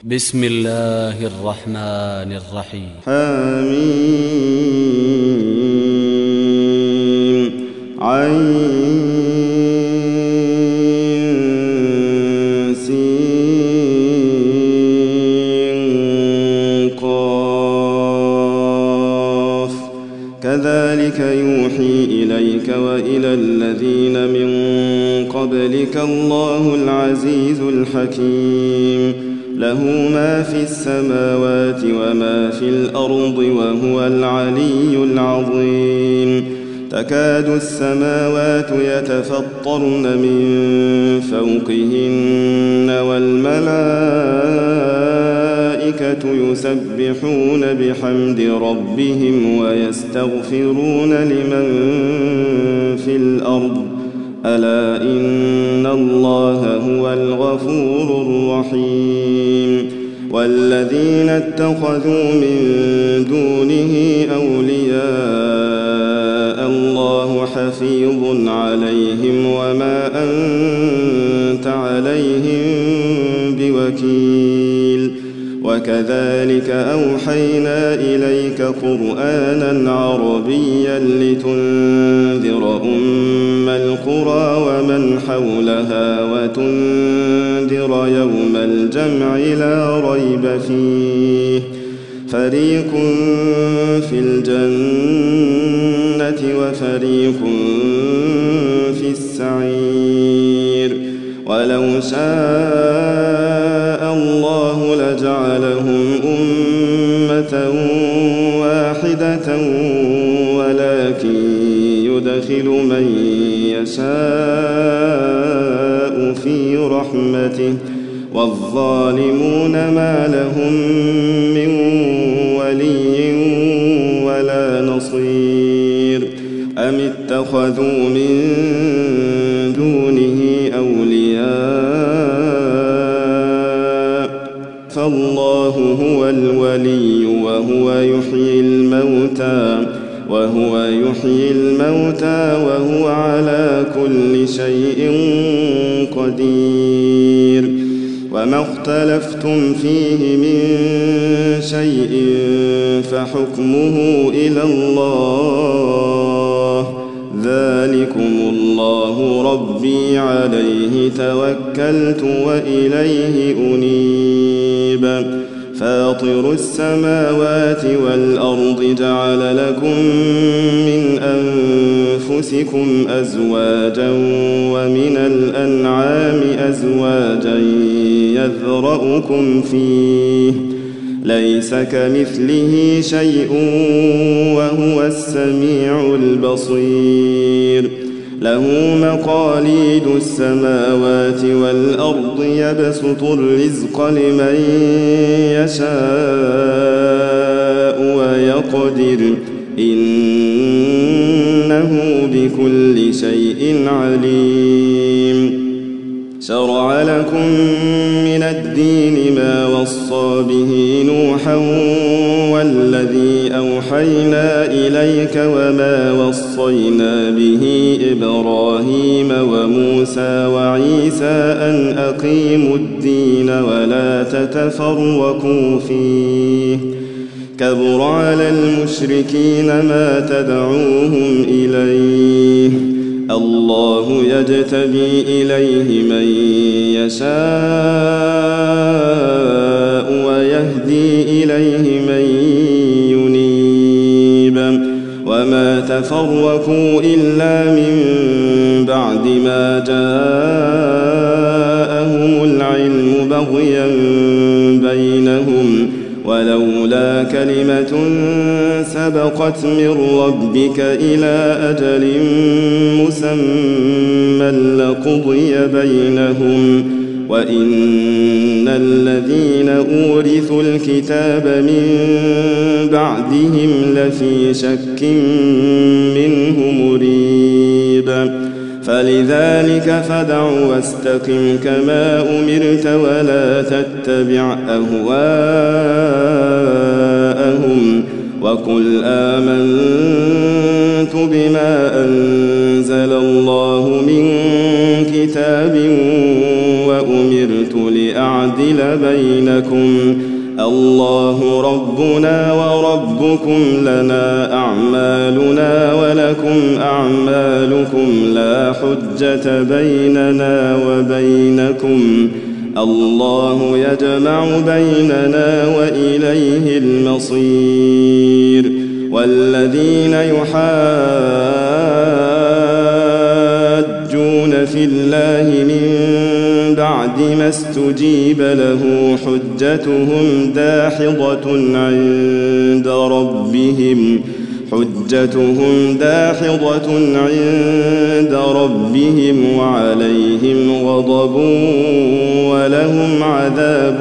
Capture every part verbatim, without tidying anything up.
بسم الله الرحمن الرحيم. حميم عين سين قاف كذلك يوحي إليك وإلى الذين من قبلك الله العزيز الحكيم له ما في السماوات وما في الأرض وهو العلي العظيم تكاد السماوات يتفطرن من فوقهن والملائكة يسبحون بحمد ربهم ويستغفرون لمن في الأرض ألا إن الله هو الغفور الرحيم والذين اتخذوا من دونه أولياء الله حفيظ عليهم وما أنت عليهم بوكيل وكذلك أوحينا إليك قرآنا عربيا لتنذر أم القرى ومن حولها وتنذر يوم الجمع لا ريب فيه فريق في الجنة وفريق في السعير ولو شاء الله لجعلهم أمة واحدة ولكن يدخل من يشاء في رحمته والظالمون ما لهم من ولي ولا نصير أم اتخذوا من دونه أولياء فالله هو الولي وهو يحيي الموتى وهو يحيي الموتى وهو على كل شيء قدير وما اختلفتم فيه من شيء فحكمه إلى الله ذلكم الله ربي عليه توكلت وإليه أنيب فاطر السماوات والأرض جعل لكم من أنفسكم أزواجا ومن الأنعام أزواجا يذرأكم فيه ليس كمثله شيء وهو السميع البصير له مقاليد السماوات والأرض يبسط الرزق لمن يشاء ويقدر إنه بكل شيء عليم شرع لكم من الدين ما وصى به نوحا والذي أوحينا إليك وما وصينا به إبراهيم وموسى وعيسى أن أقيموا الدين ولا تتفرقوا فيه كبر على المشركين ما تدعوهم إليه الله يجتبي إليه من يشاء ويهدي إليه من ينيب وما تفرقوا إلا من بعد ما جاءهم العلم بغيا بينهم ولولا كلمة سبقت من ربك إلى أجل مسمى لقضي بينهم وإن الذين أورثوا الكتاب من بعدهم لفي شك منه مريب فلذلك فدع واستقم كما أمرت ولا تتبع أهواءهم وقل آمنت بما أنزل الله من كتاب وأمرت لأ لأعدل بينكم الله ربنا وربكم لنا أعمالنا ولكم أعمالكم لا حجة بيننا وبينكم الله يجمع بيننا وإليه المصير والذين يحاجون في الله من بعد ما استجيب له حجتهم داحضة عند ربهم حجتهم داحضة عند ربهم وعليهم غضب ولهم عذاب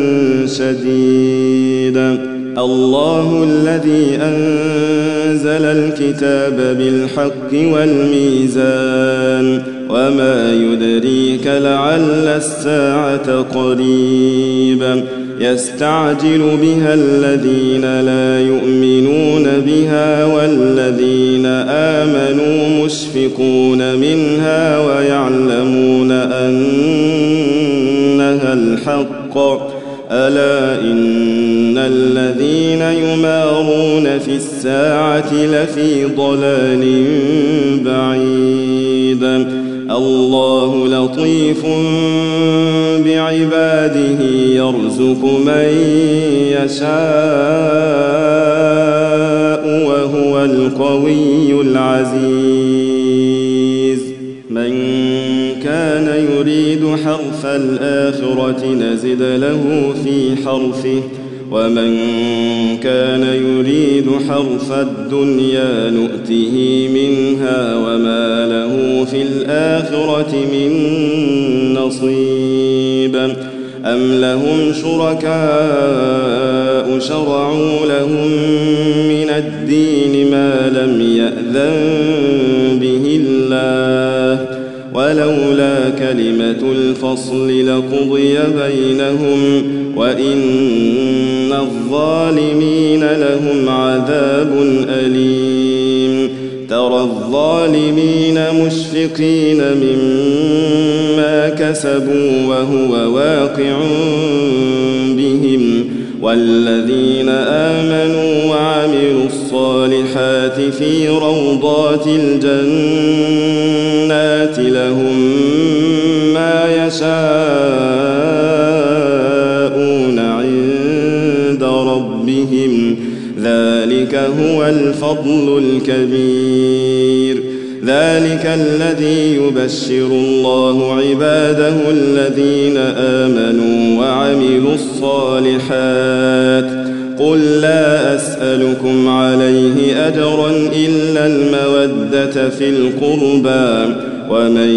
شديد الله الذي أنزل الكتاب بالحق والميزان وما يدريك لعل الساعة قريب يستعجل بها الذين لا يؤمنون بها والذين آمنوا مشفقون منها ويعلمون أنها الحق ألا إن الذين يمارون في الساعة لفي ضلال بعيد الله لطيف بعباده يرزق من يشاء وهو القوي العزيز من كان يريد حرث الآخرة نزد له في حرثه ومن كان يريد حرث الدنيا نؤته منها وما له في الآخرة من نصيب أم لهم شركاء شرعوا لهم من الدين ما لم يأذن به الله ولولا كلمة الفصل لقضي بينهم وإن الظالمين لهم عذاب أليم ترى الظالمين مشفقين مما كسبوا وهو واقع بهم والذين آمنوا وعملوا الصالحات في روضات الجنات لهم ما يشاءون عند ربهم ذلك هو الفضل الكبير ذلك الذي يبشر الله عباده الذين آمنوا وعملوا الصالحات قل لا أسألكم عليه أجرا إلا المودة في القربى ومن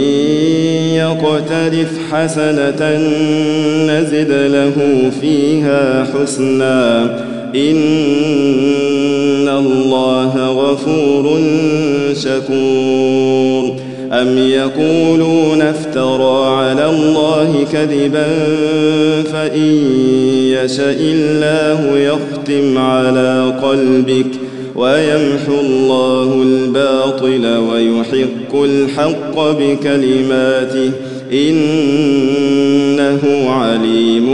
يقترف حسنة نزد له فيها حسنا إن الله غفور شكور أم يقولون افترى على الله كذبا فإن يشاء الله يختم على قلبك ويمحو الله الباطل ويحق الحق بكلماته إنه عليم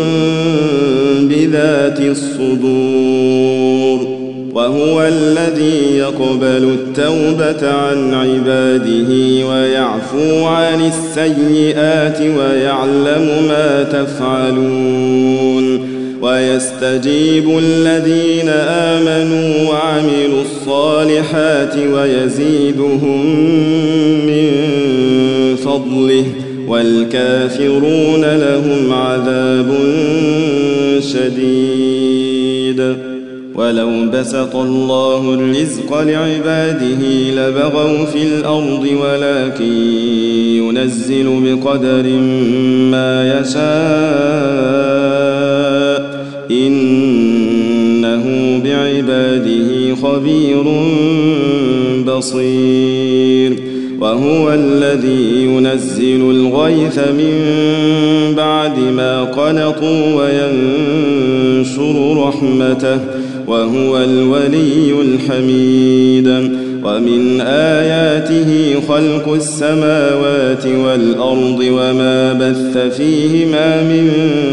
بذات الصدور وهو الذي يقبل التوبة عن عباده ويعفو عن السيئات ويعلم ما تفعلون ويستجيب الذين آمنوا وعملوا الصالحات ويزيدهم من فضله والكافرون لهم عذاب شديد ولو بسط الله الرزق لعباده لبغوا في الأرض ولكن ينزل بقدر ما يشاء إنه بعباده خبير بصير وهو الذي ينزل الغيث من بعد ما قنطوا وينشر رحمته وهو الولي الحميد ومن آياته خلق السماوات والأرض وما بث فيهما من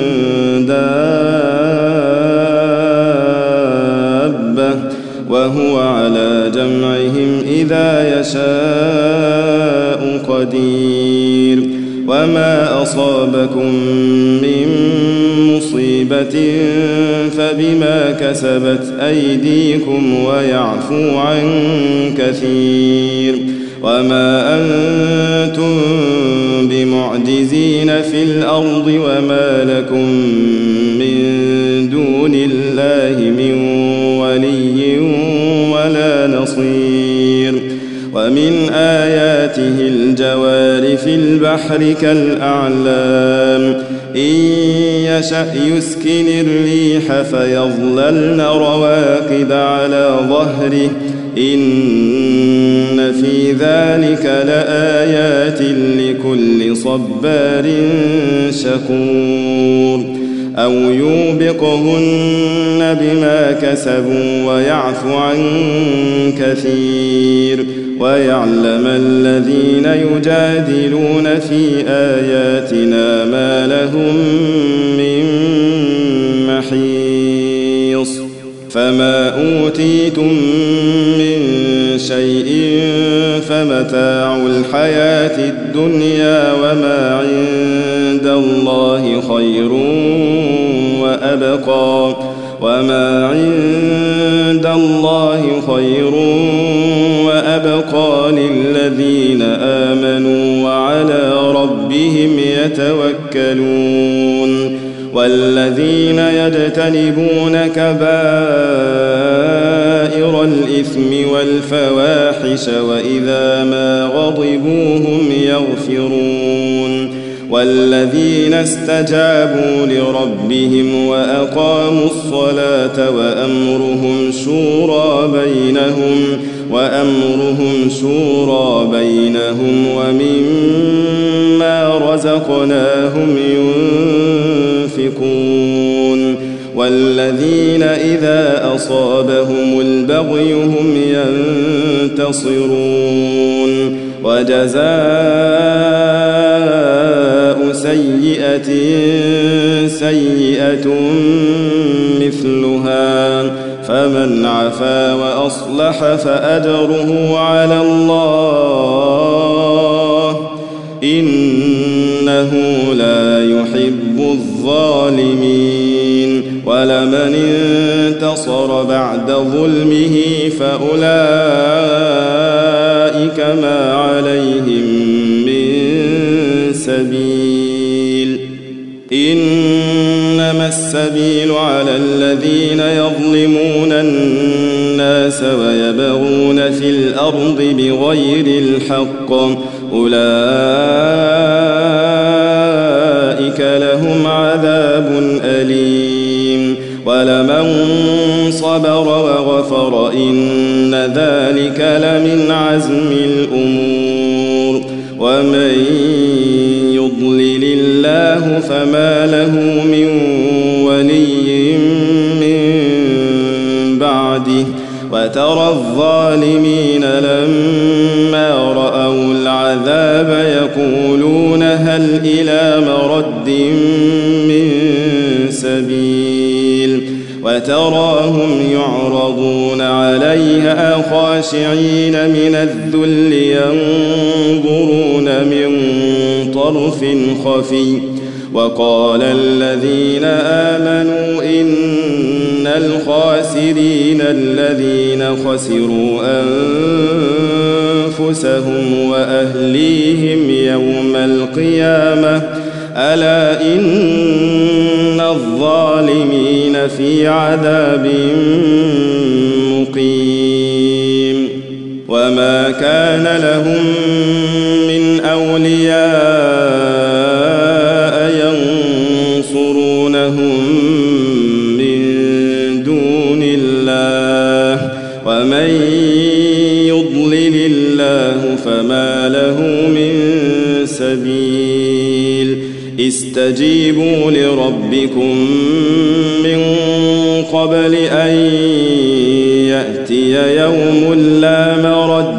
دابة وهو على جمعهم إذا يشاء قدير وما أصابكم من مصيبة فبما كسبت أيديكم ويعفو عن كثير وما أنتم بمعجزين في الأرض وما لكم من دون الله من ولي ولا نصير ومن آياته الجوار في البحر كالأعلام إن يشأ يسكن الريح فيظللن رواكد على ظهره إن في ذلك لآيات لكل صبار شكور أو يوبقهن بما كسبوا ويعفو عن كثير ويعلم الذين يجادلون في آياتنا ما لهم من محيص فما أوتيتم من شيء فمتاع الحياة الدنيا وما عند الله خير وأبقى وما عند الله خير وأبقى للذين آمنوا وعلى ربهم يتوكلون والذين يجتنبون كبائر الإثم والفواحش وإذا ما غضبوا هم يغفرون والذين استجابوا لربهم وأقاموا الصلاة وأمرهم شورى بينهم وأمرهم شورى بينهم ومما رزقناهم ينفقون والذين إذا أصابهم البغي هم ينتصرون وجزاء سيئة سيئة مثلها فمن عفا وأصلح فأجره على الله إنه لا يحب الظالمين ولمن انتصر بعد ظلمه فأولئك ما عليهم من سبيل إنما السبيل على الذين يظلمون الناس ويبغون في الأرض بغير الحق أولئك لهم عذاب أليم ولمن صبر وغفر إن ذلك لمن عزم الأمور ومن يضلل الله فما له من ولي من بعده وترى الظالمين لما رأوا العذاب يقولون هل إلى مرد من سبيل وتراهم يعرضون عليها خاشعين من الذل ينظرون من طرف خفي وقال الذين آمنوا إن الخاسرين الذين خسروا أنفسهم وأهليهم يوم القيامة ألا إن الظالمين في عذاب مقيم وما كان لهم من أولياء ينصرونهم من دون الله ومن يضلل الله فما له من سبيل استجيبوا لربكم من قبل أن يأتي يوم لا مرد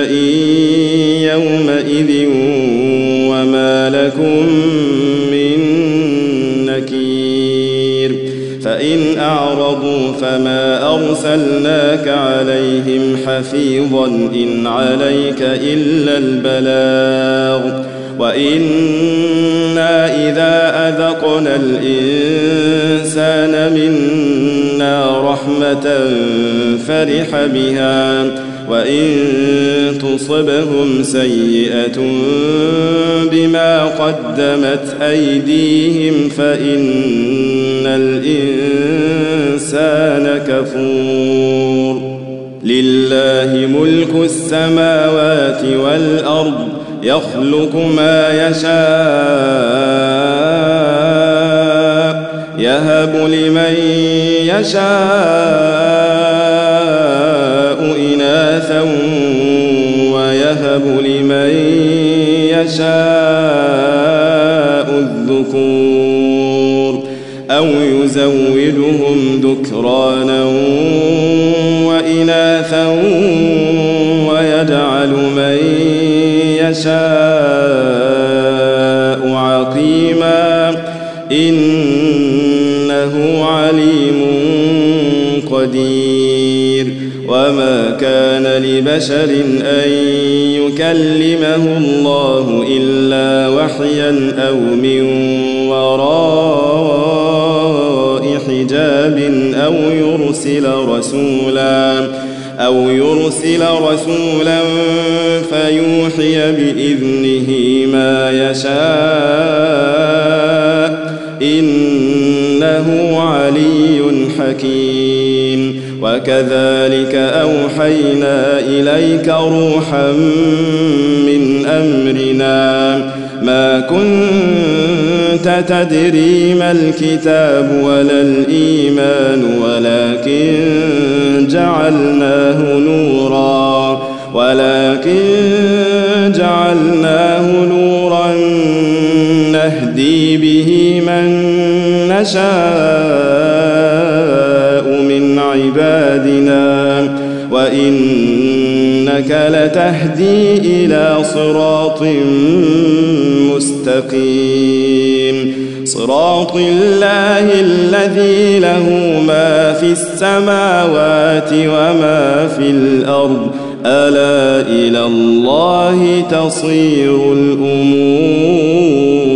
يومئذ وما لكم من نكير فإن أعرضوا فما أرسلناك عليهم حفيظا إن عليك إلا البلاغ وإنا إذا أذقنا الإنسان منا رحمة فرح بها وإن تصبهم سيئة بما قدمت أيديهم فإن الإنسان كفور لله ملك السماوات والأرض يخلق ما يشاء يهب لمن يشاء إناثا ويهب لمن يشاء الذكور أو يزودهم ذكرانا وإناثا ويجعل من يشاء عقيما إنه عليم قدير وما كان لبشر أن يكلمه الله إلا وحيا أو من وراء حجاب أو يرسل رسولا أو يرسل رسولا فيوحي بإذنه ما يشاء إنه علي حكيم وكذلك أوحينا إليك روحا من أمرنا ما كنت تدري ما الكتاب ولا الإيمان ولكن جعلناه نورا ولكن جعلناه نورا نهدي به من نشاء من عبادنا وإنك لتهدي إلى صراط مستقيم صراط الله الذي له ما في السماوات وما في الأرض ألا إلى الله تصير الأمور